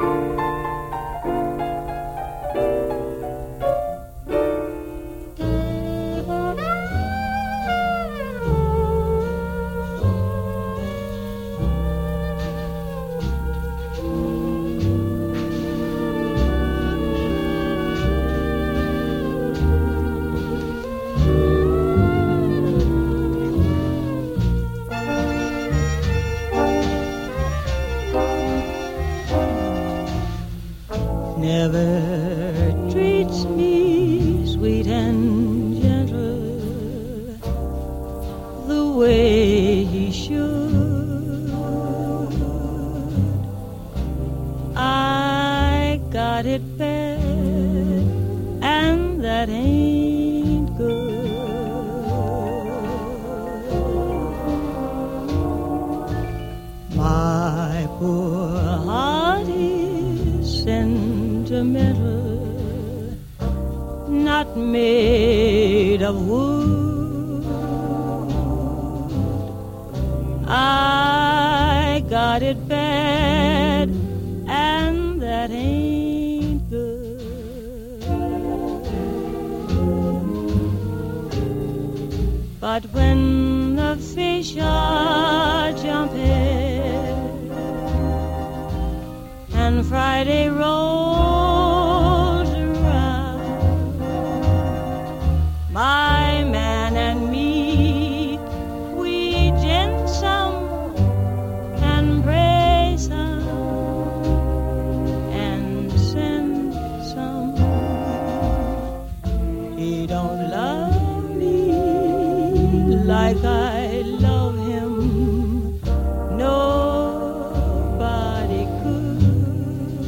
Never treats me sweet and gentle the way he should. I got it bad, and that ain't good. My poor heart is sentimental, not made of wood. I got it bad, and that ain't good. But when the fish are jumping and Friday rolls around, my man and me, we gin some and pray some and send some. He don't love me like I love him. Nobody could.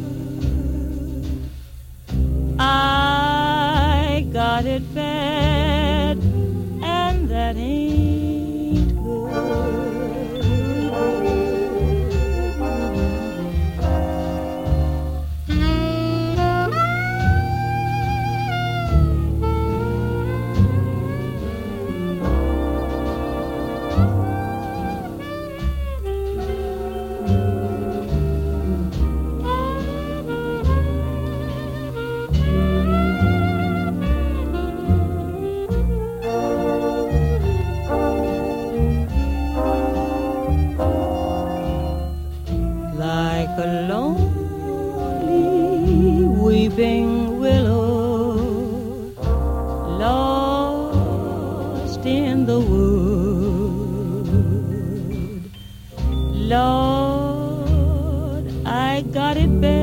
I got it bad, and that ain't good. Like a lonely weeping willow lost in the wood. Lord, I got it bad,